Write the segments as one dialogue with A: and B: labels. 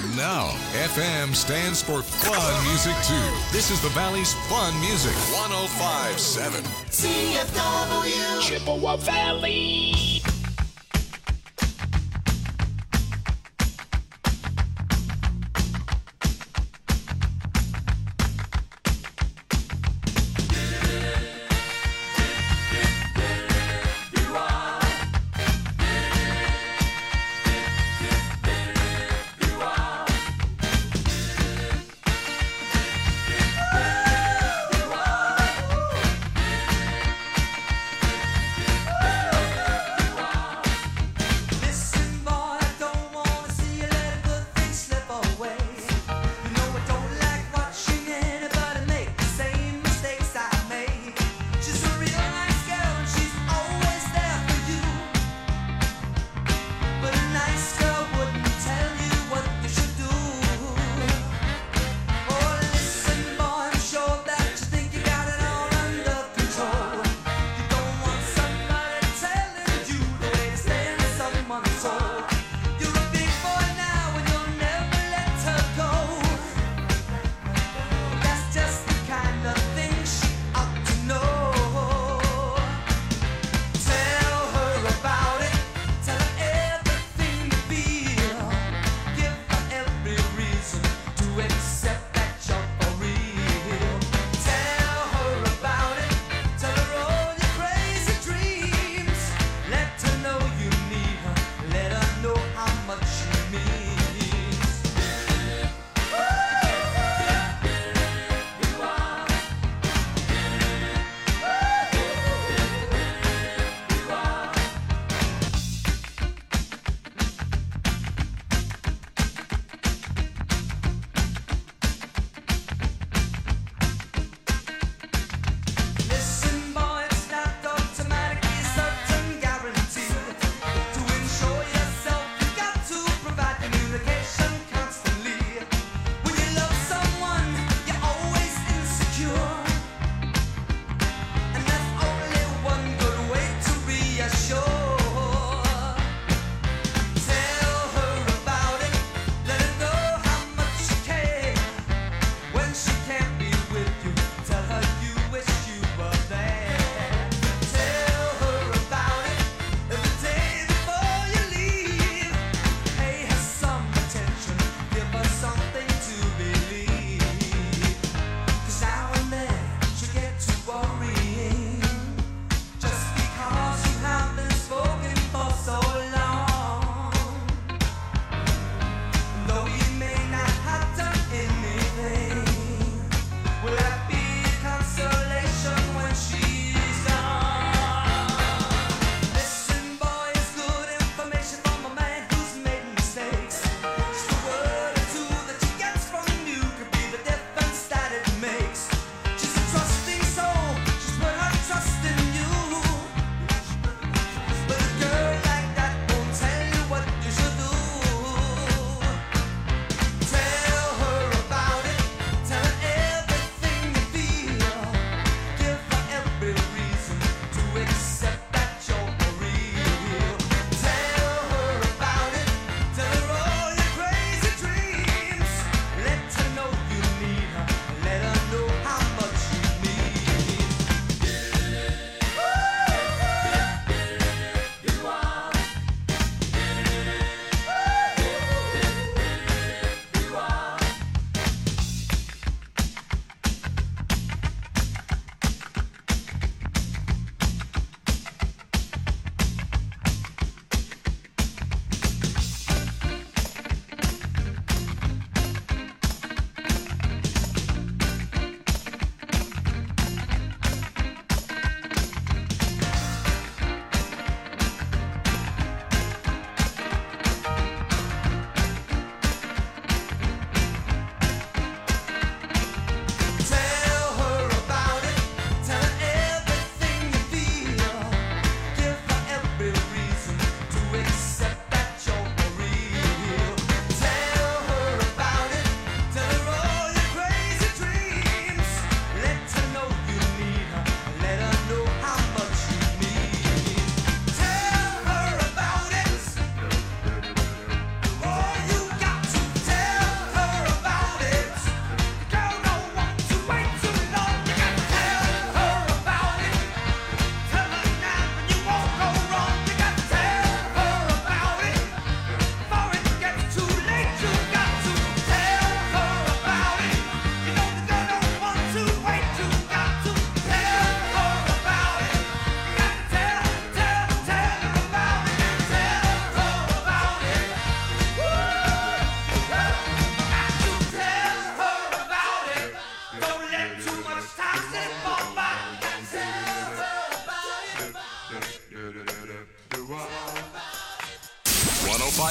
A: And now, FM stands for Fun Music too. This is the Valley's Fun Music 105.7 CFW
B: Chippewa Valley.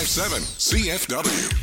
A: 1057 CFW.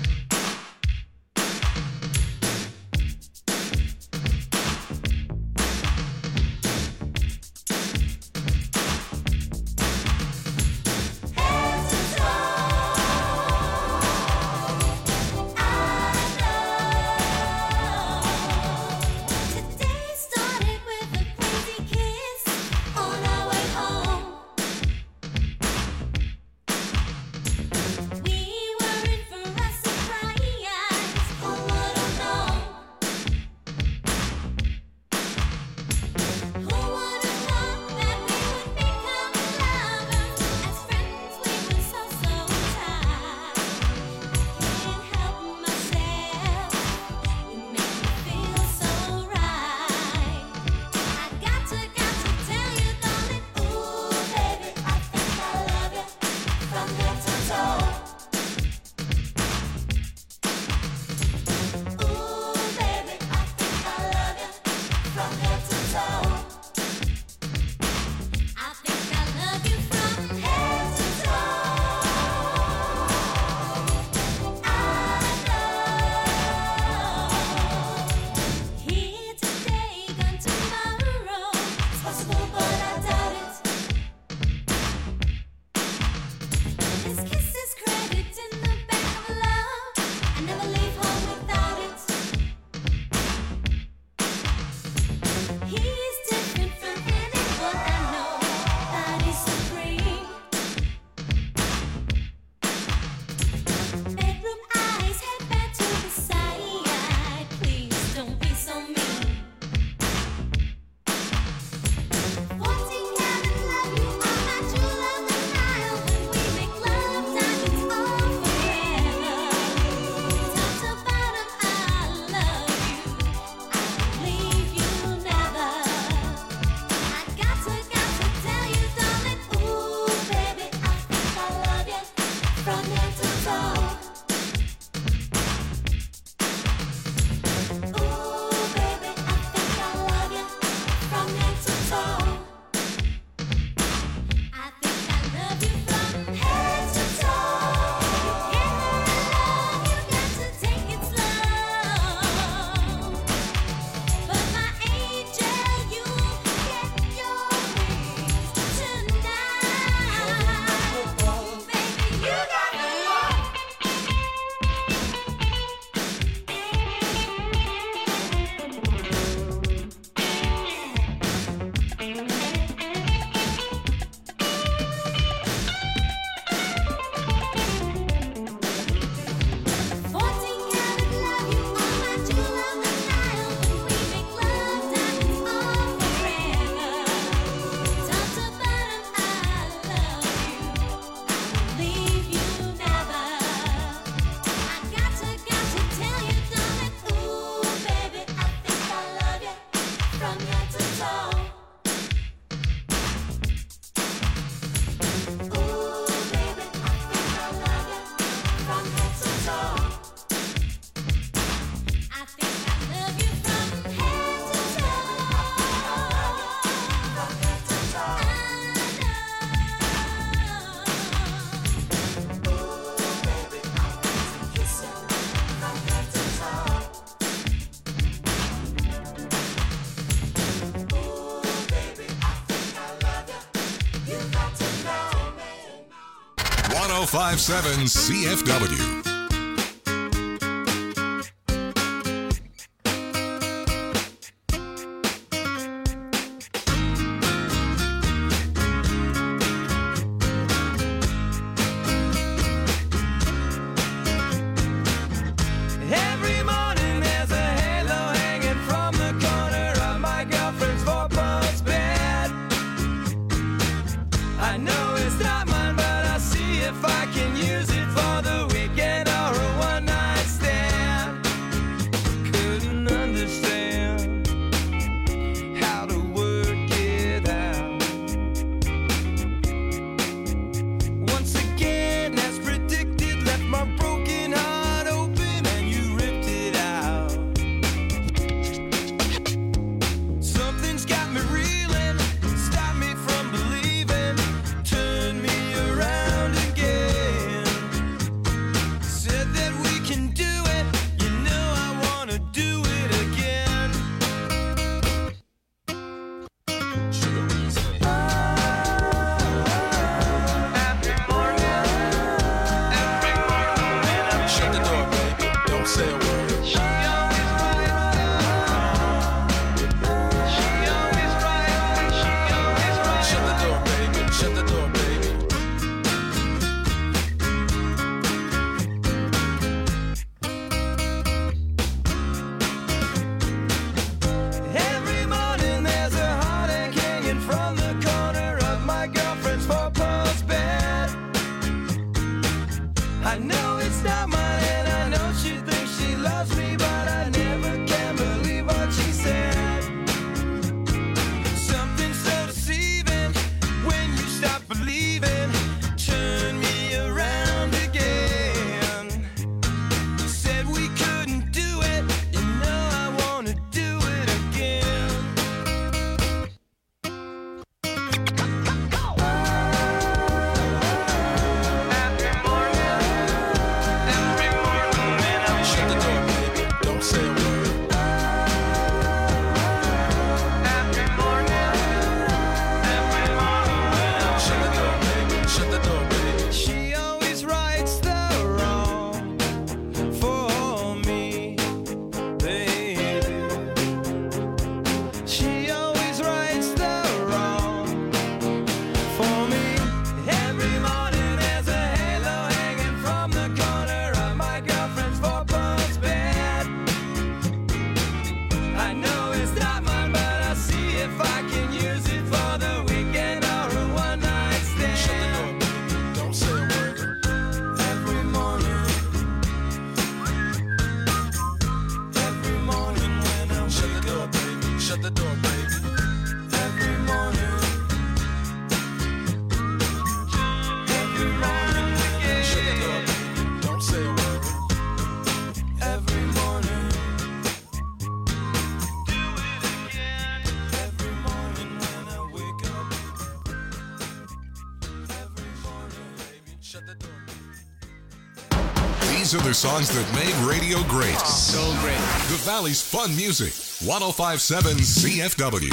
A: .1057 CFW.
C: Every morning there's a halo hanging from the corner of my girlfriend's four-post bed. I know it's not mine, but I'll see if I can use it for the weekend.
A: These are the songs that made radio great.
B: So great.
A: The Valley's fun music. 105.7 CFW.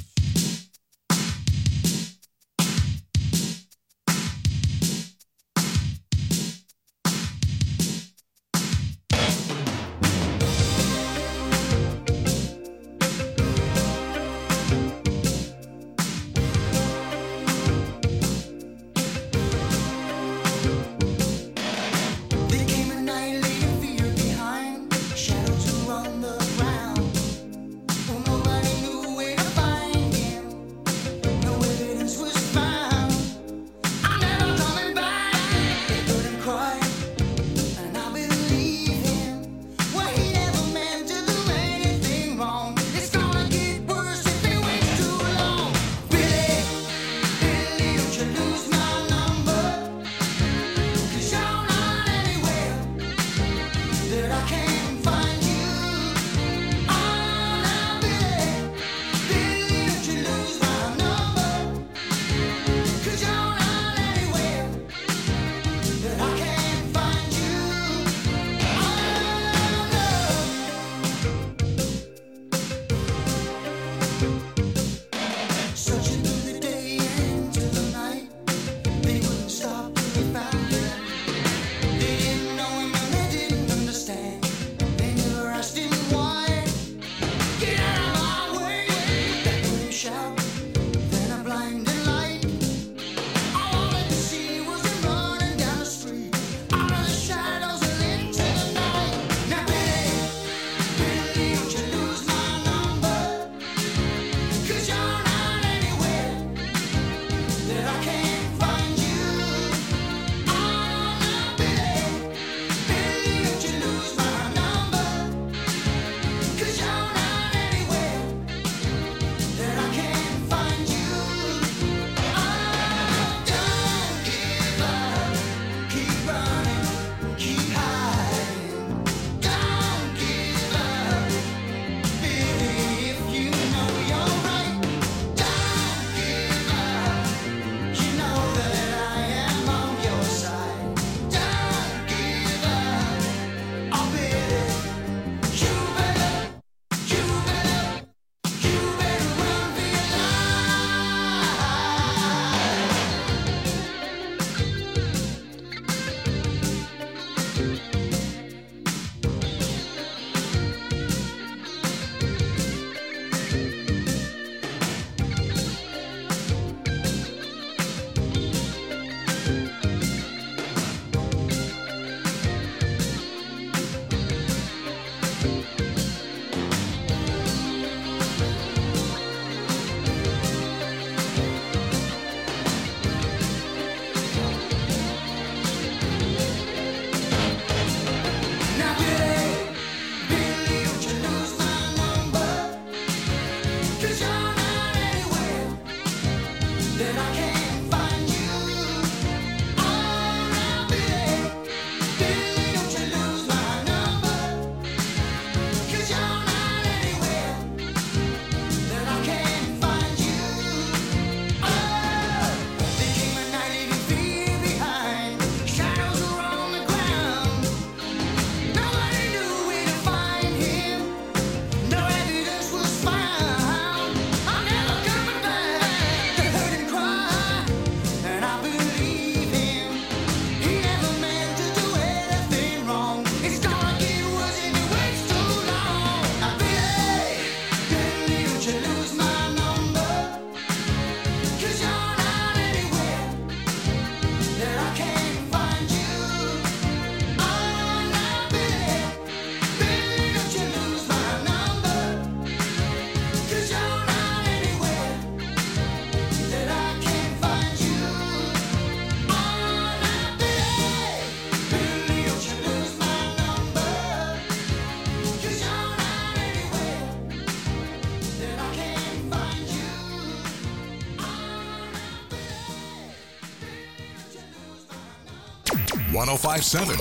A: .1057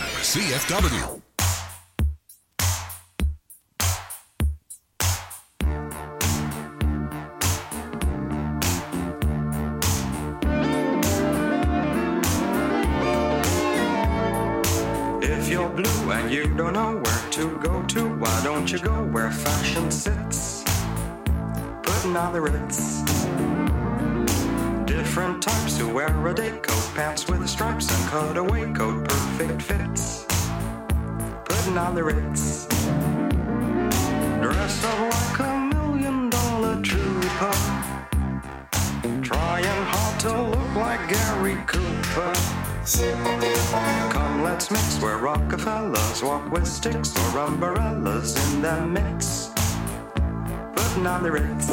A: CFW.
D: If you're and you don't know where to go to, why don't you go where fashion sits? Putting on the Ritz. Different types who wear a day coat, pants with stripes and cutaway coat, perfect fits. Putting on the Ritz. Dressed up like $1 million trooper, trying hard to look like Gary Cooper. Come, let's mix where Rockefellers walk with sticks or umbrellas in their midst. Putting on the Ritz.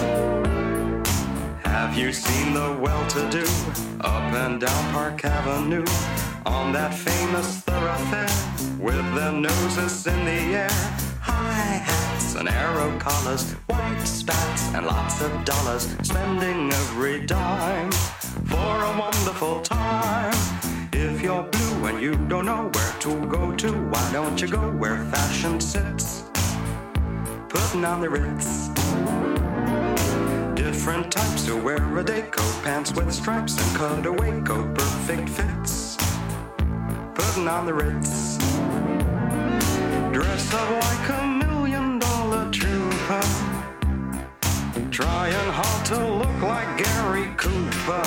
D: Have you seen the well-to-do up and down Park Avenue on that famous thoroughfare with their noses in the air? High hats and arrow collars, white spats and lots of dollars, spending every dime for a wonderful time. If you're blue and you don't know where to go to, why don't you go where fashion sits? Putting on the Ritz. Different types who wear a day coat, pants with stripes and cutaway coat, perfect fits. Putting on the Ritz. Dressed up like $1 million trooper, trying hard to look like Gary Cooper.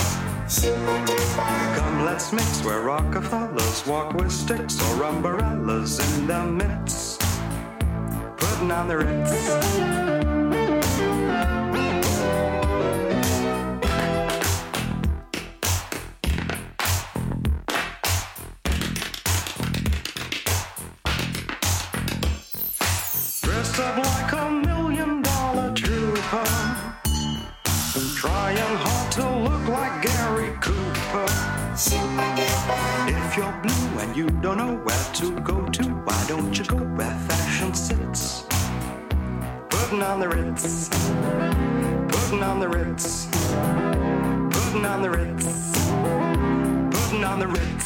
D: Come, let's mix where Rockefellers walk with sticks or umbrellas in their midst. Putting on the Ritz. Up like $1 million trooper, trying hard to look like Gary Cooper. If you're blue and you don't know where to go to, why don't you go where fashion sits? Putting on the Ritz. Putting on the Ritz. Putting on the Ritz. Putting on the Ritz.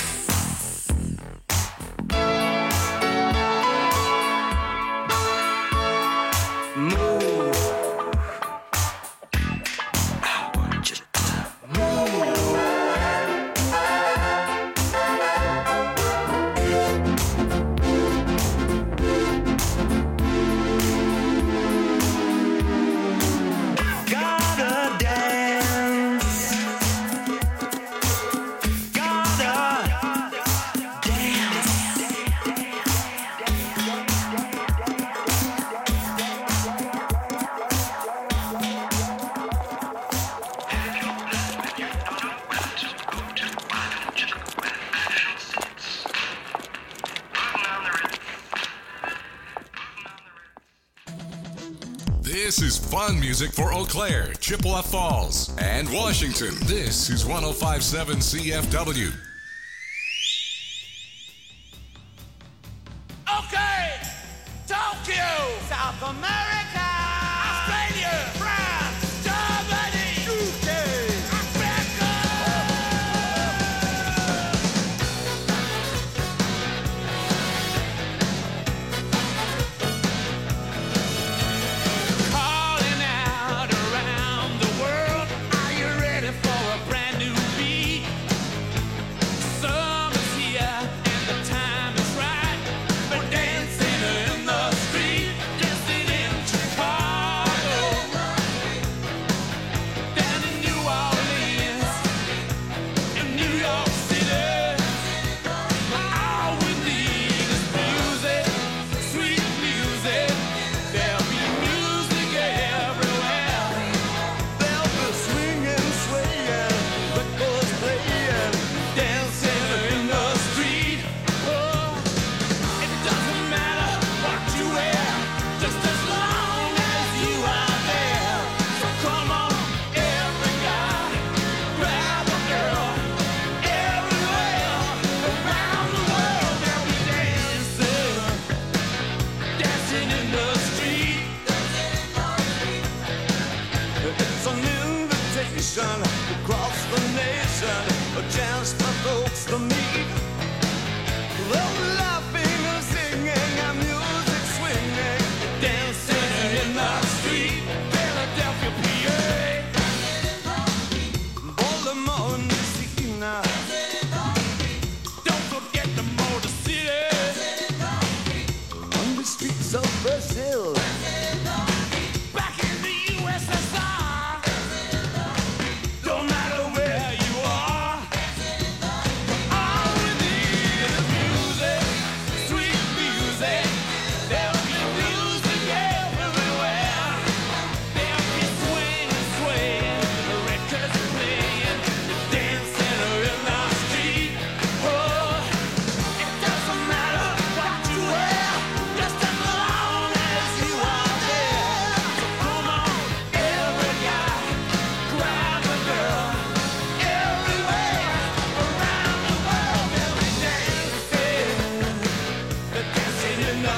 A: This is fun music for Eau Claire, Chippewa Falls, and Washington. This is 105.7 CFW.
C: Okay, Tokyo, South America, Australia, France, Germany, UK, Africa. Calling out around the world, are you ready for a brand new beat? Summer's here and the time is right. We're dancing in the street, dancing in Chicago, down in New Orleans, in New York City. All we need is music, sweet music. There'll be music everywhere. There'll be swinging, swaying, records playing, dancing in the street. Oh, it doesn't matter what you wear, just as long as you are there. So come on, every guy, grab a girl. Everywhere around the world, they'll be dancing, dancing in the street. It's an invitation across the nation, a chance for folks to meet. Laughing and singing and music swinging, dancing in the street. Philadelphia, PA, Baltimore, Messina. Don't forget the Motor City.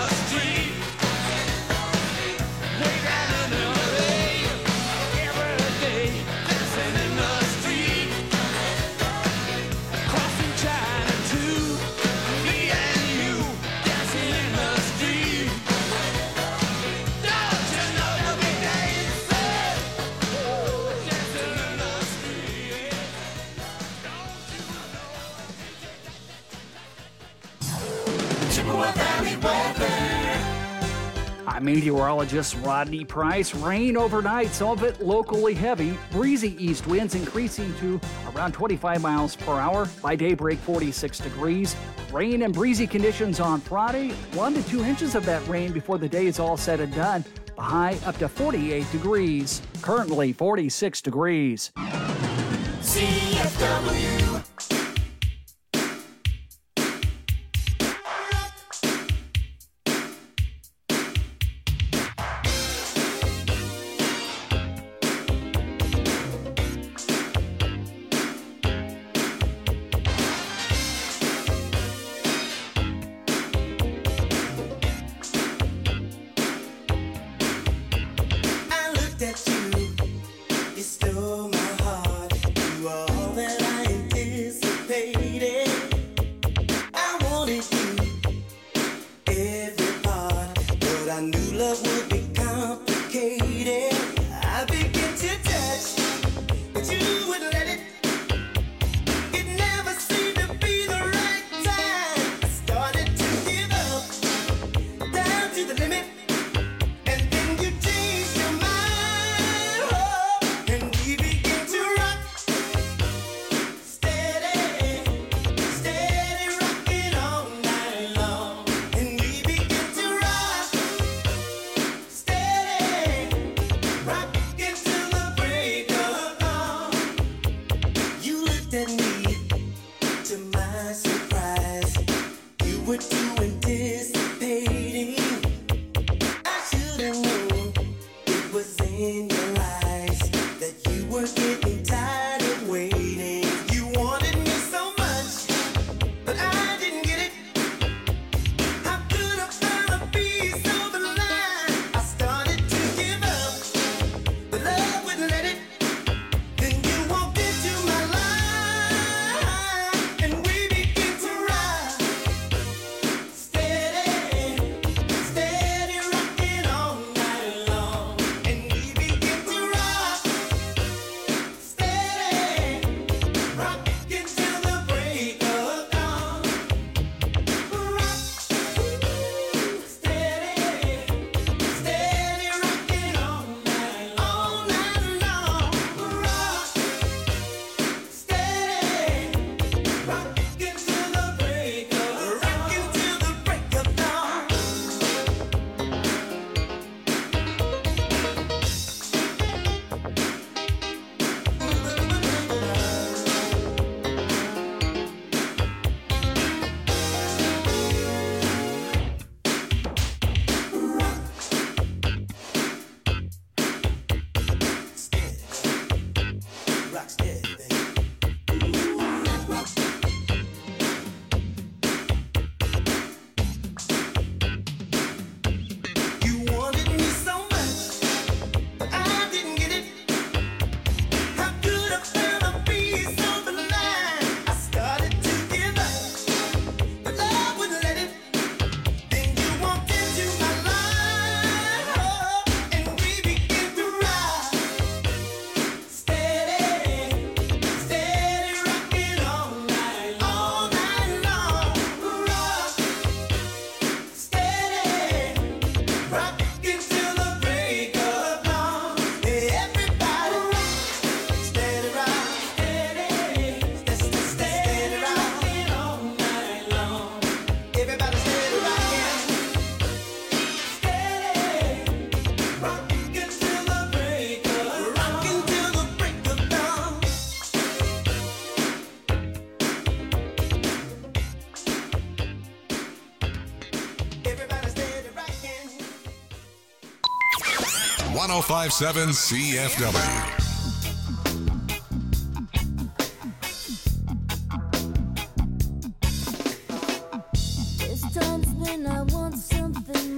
C: street. Way down in LA. Every day, dancing in the street. Crossing China too. Me and you, dancing in the street. Don't you know you'll be dancing? Dancing in the street.
E: Chippewa Valley weather.
F: I'm meteorologist Rodney Price. Rain overnight, some of it locally heavy. Breezy east winds increasing to around 25 miles per hour. By daybreak, 46 degrees. Rain and breezy conditions on Friday. 1 to 2 inches of that rain before the day is all said and done. The high up to 48 degrees. Currently 46 degrees.
E: CFW.
G: I looked at you, you stole my heart. You are all that I anticipated. I wanted you, every part, but I knew love would be complicated. I began to touch, but you wouldn't let it. It never seemed to be the right time. I started to give up, down to the limit. And then you changed your mind, oh, and we began to rock, steady, steady rocking all night long. And we began to rock, steady, rocking till the break of dawn. You looked at me, to my surprise, you were too anticipating. I should have known it was in your eyes that you were getting tired of waiting. You wanted me so much, but I didn't get it. How could I find a piece of the line? I started to give up, but love wouldn't let it. Then you walked into my life, and we began to ride, steady, steady rocking all night long. And we began to rock, steady, rocking till the break of dawn. Rock, steady, steady rocking all night long. Rock, steady, rocking till the break of dawn. Rock steady, baby. You wanted me so much, but I didn't get it. How could I find a piece of the line? I started to give up, but love wouldn't let it. Then you walked into my life, oh, and we began to ride, steady, steady rocking all night long. Rock, steady, rocking till the break of dawn. Everybody rock, steady rock, steady rocking all night long. Everybody steady rocking, steady rocking till the break of dawn. Everybody steady rocking.
A: 1057 CFW.
H: There's times when I want something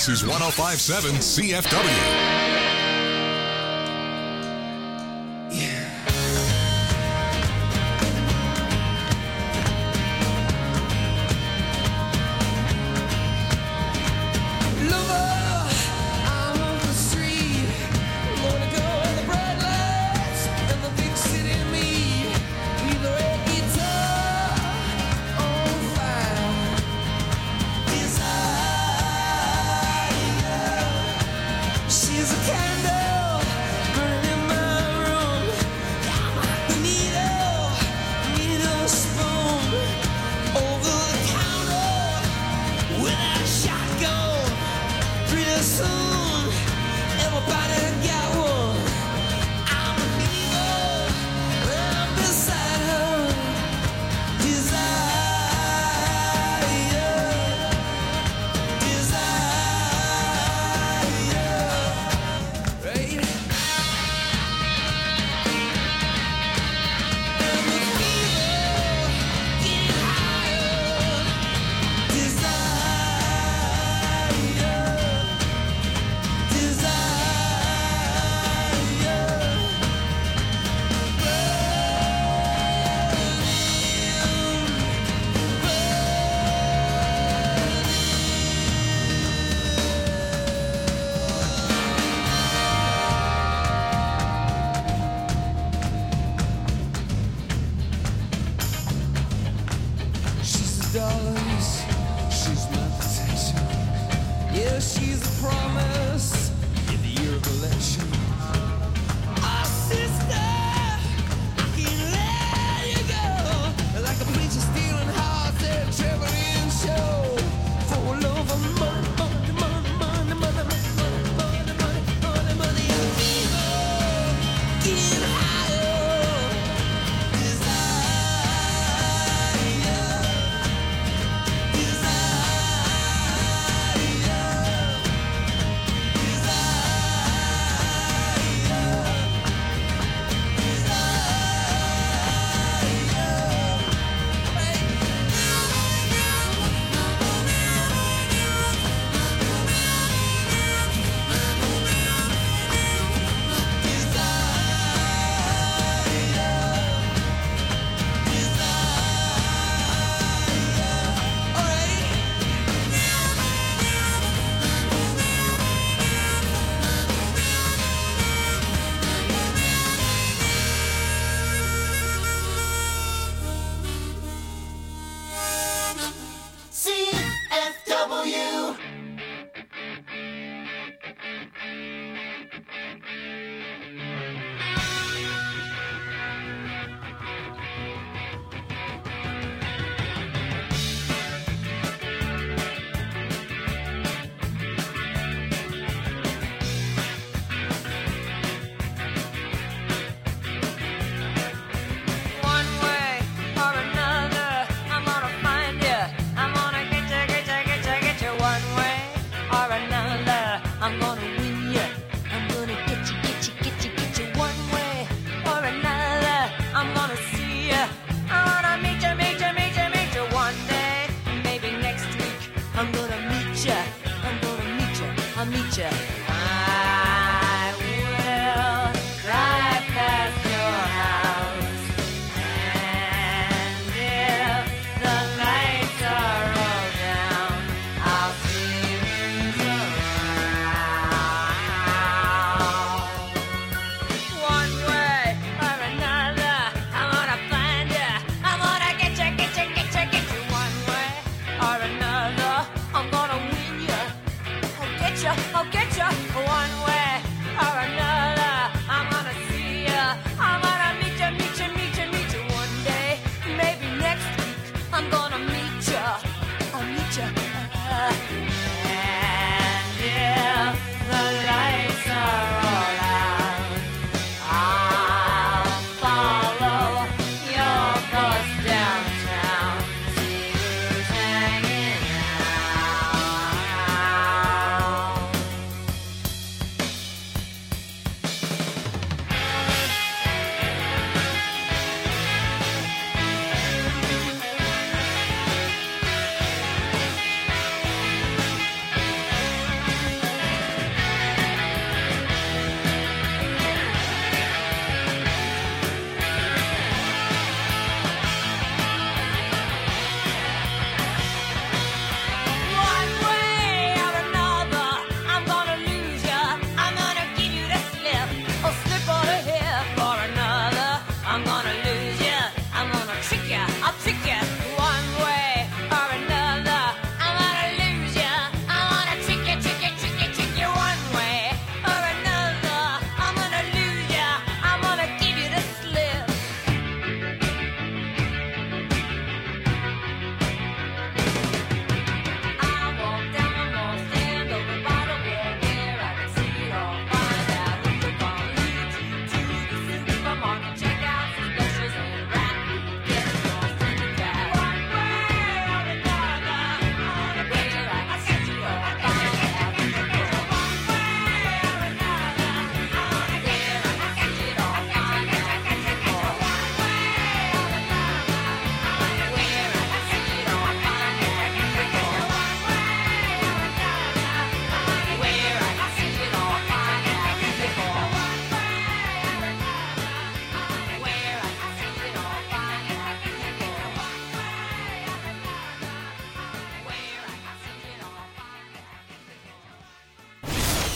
A: This is 105.7 CFW.
G: She's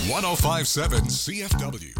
A: 1057 CFW.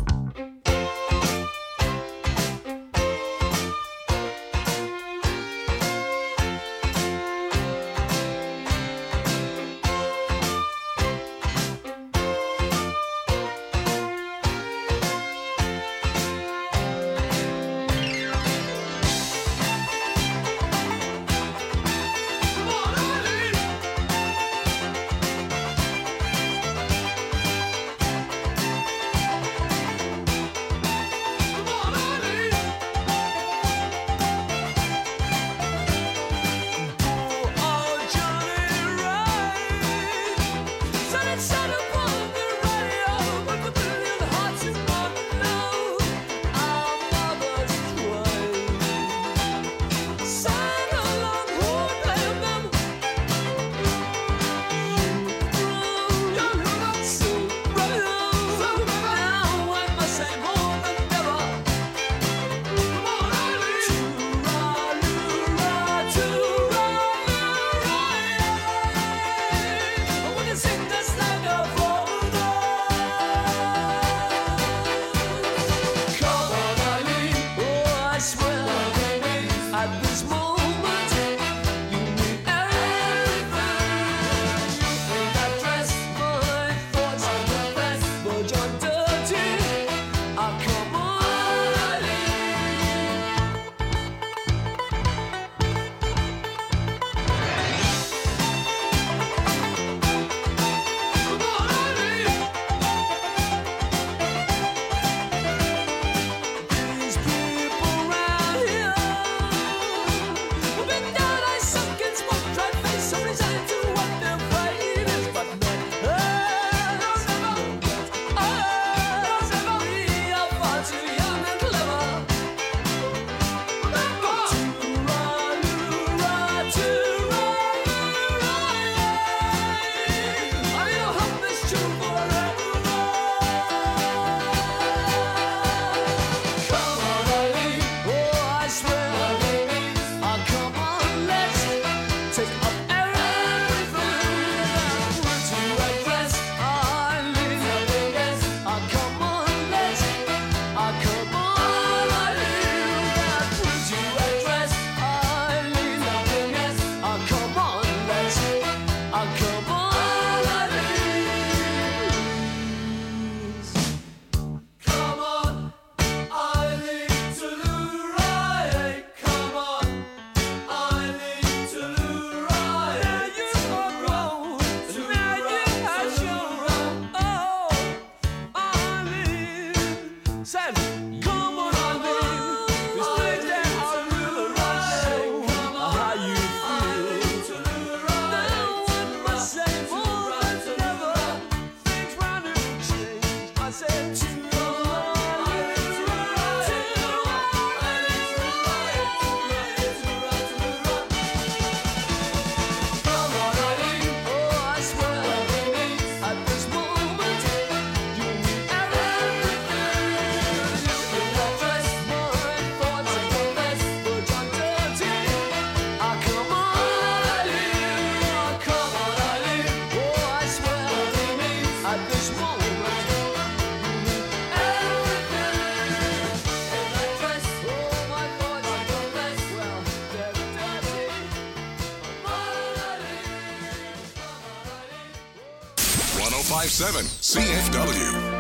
A: CFW.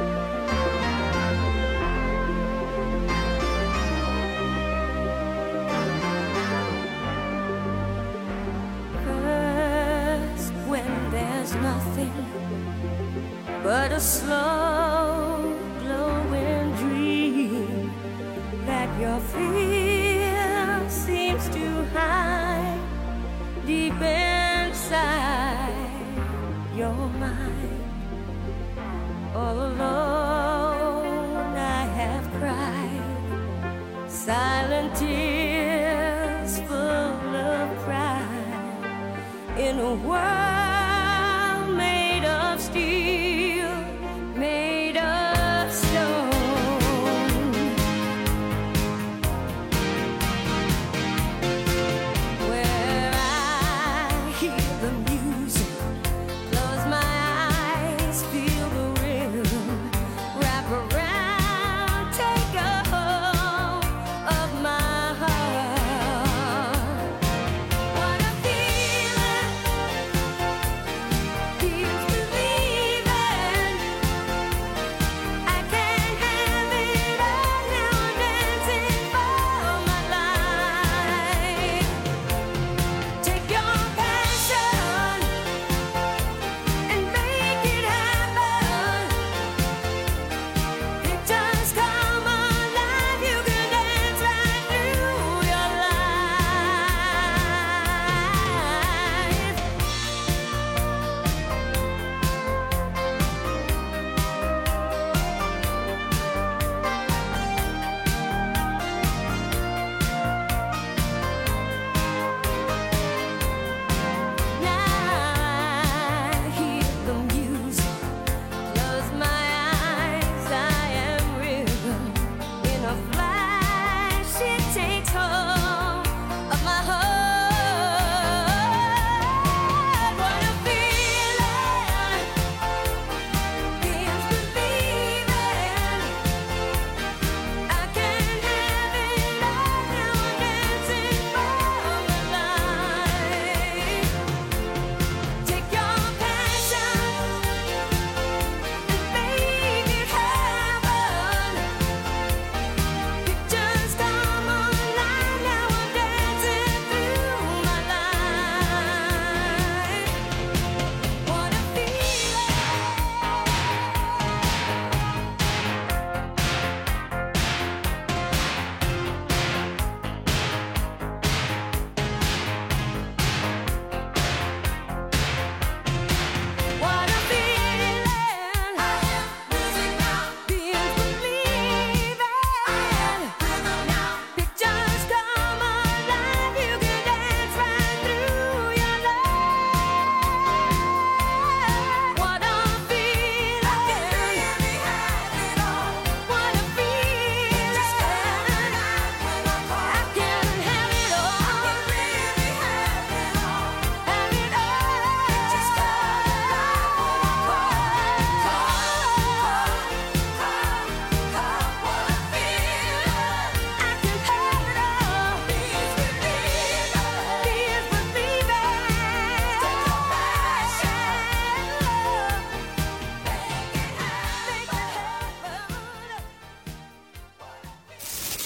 H: But a slow glowing dream that your fear seems to hide deep inside your mind. All alone I have cried silent tears full of pride in a world made of steel, made of stone. Where I hear the music, close my eyes, feel the rhythm.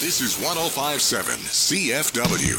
A: This is 105.7 CFW.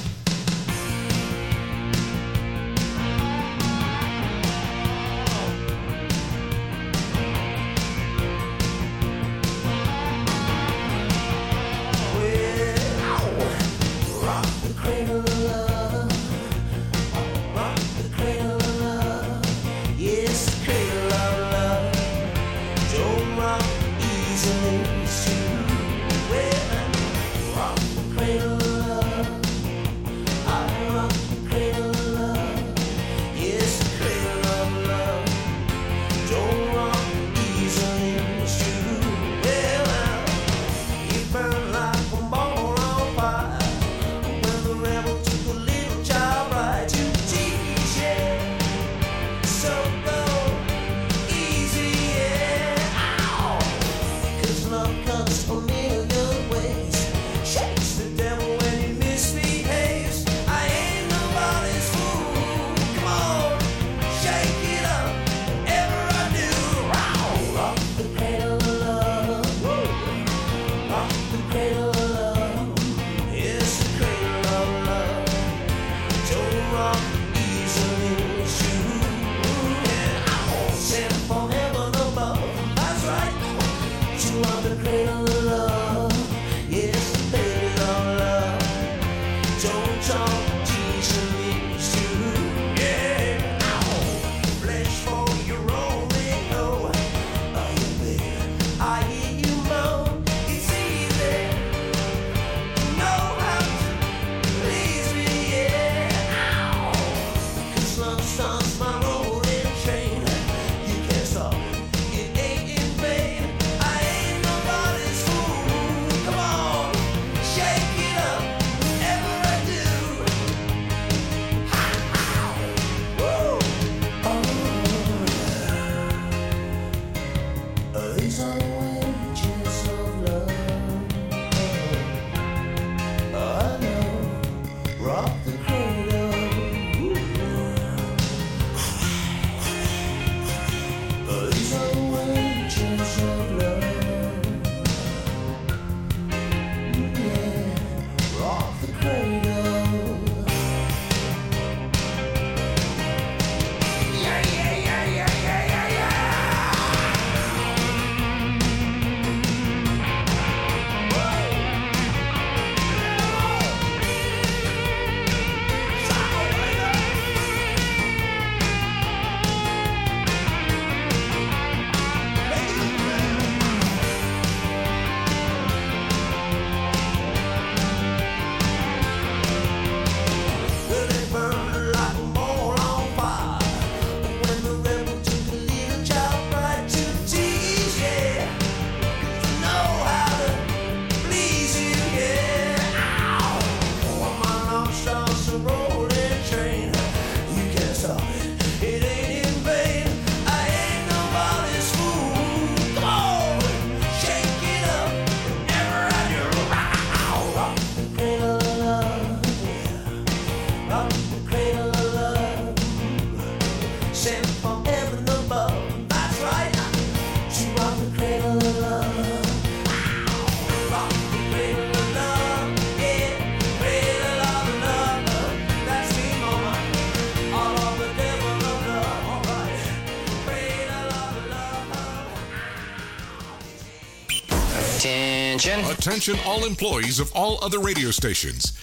A: Attention all employees of all other radio stations.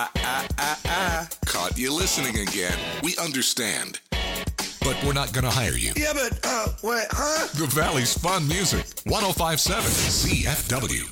A: Caught you listening again. We understand. But we're not going to hire you.
I: Yeah, but, wait, huh?
A: The Valley's fun music. 105.7 CFW.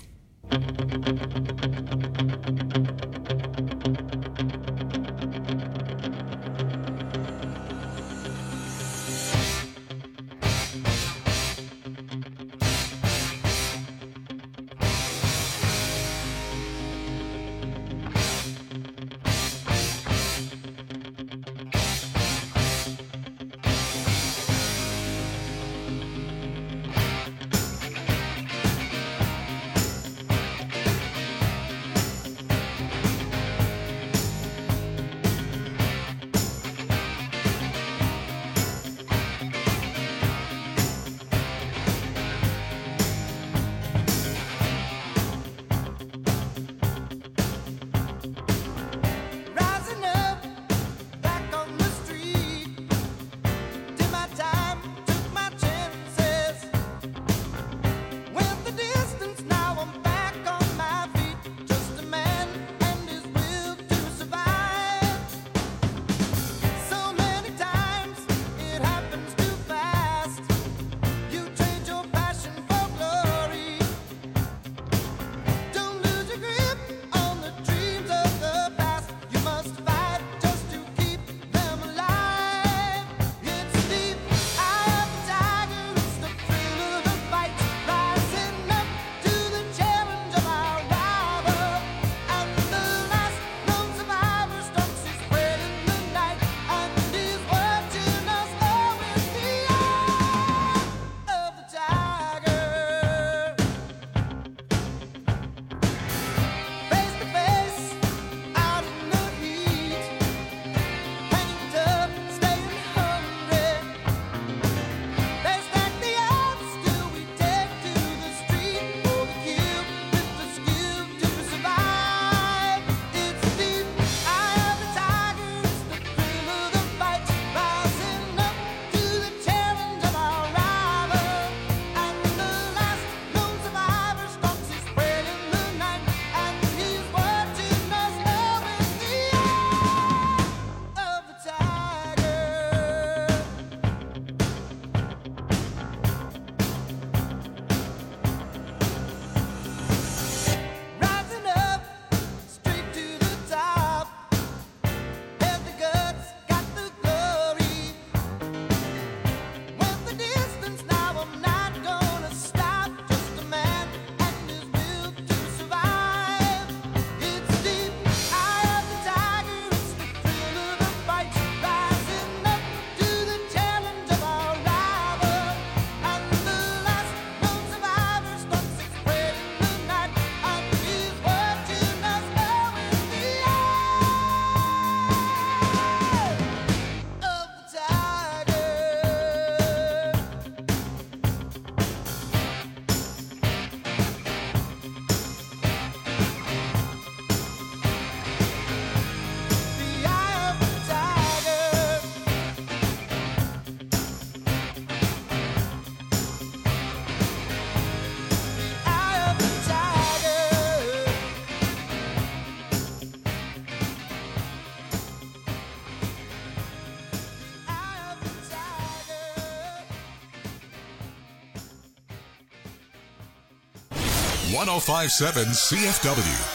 A: 1057 CFW.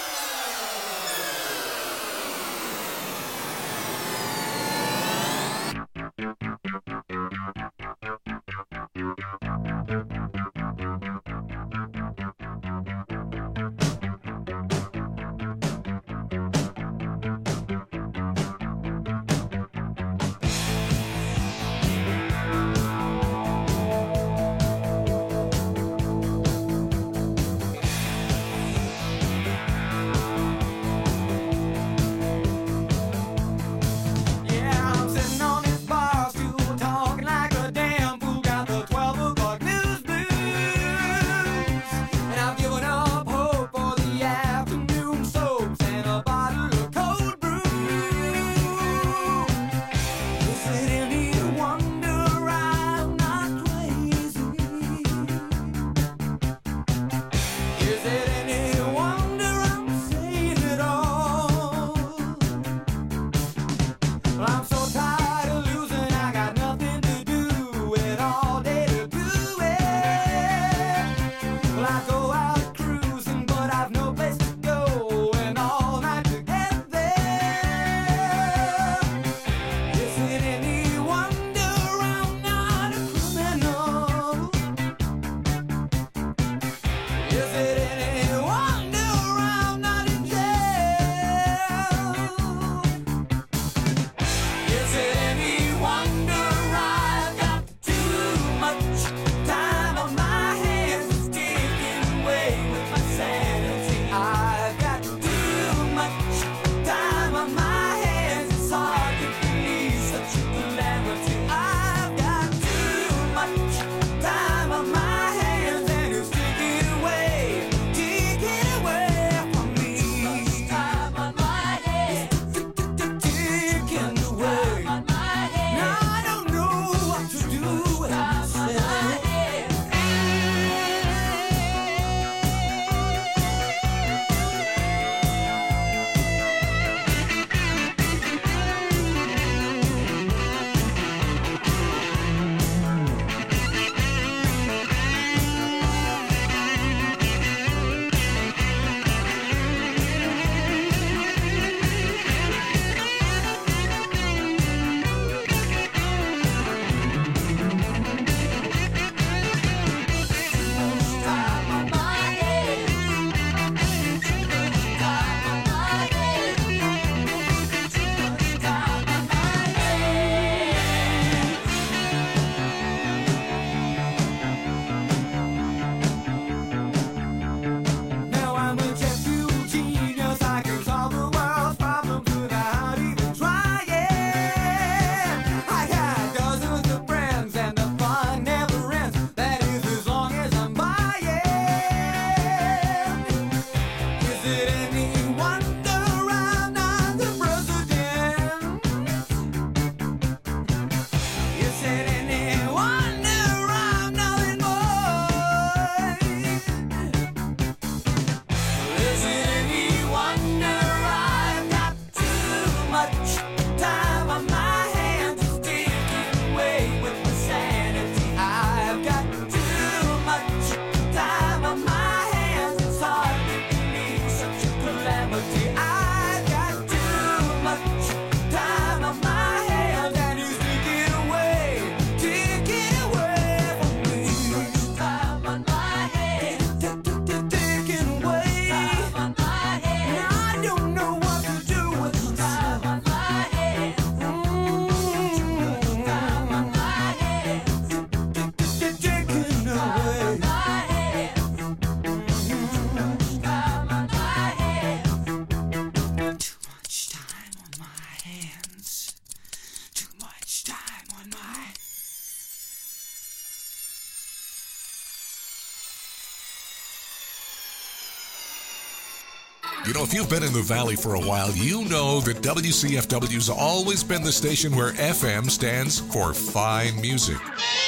A: You know, if you've been in the Valley for a while, you know that WCFW's always been the station where FM stands for fine music.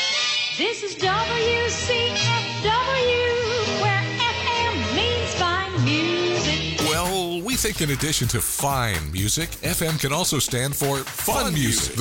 H: This is WCFW, where FM means fine music.
A: Well, we think in addition to fine music, FM can also stand for fun music.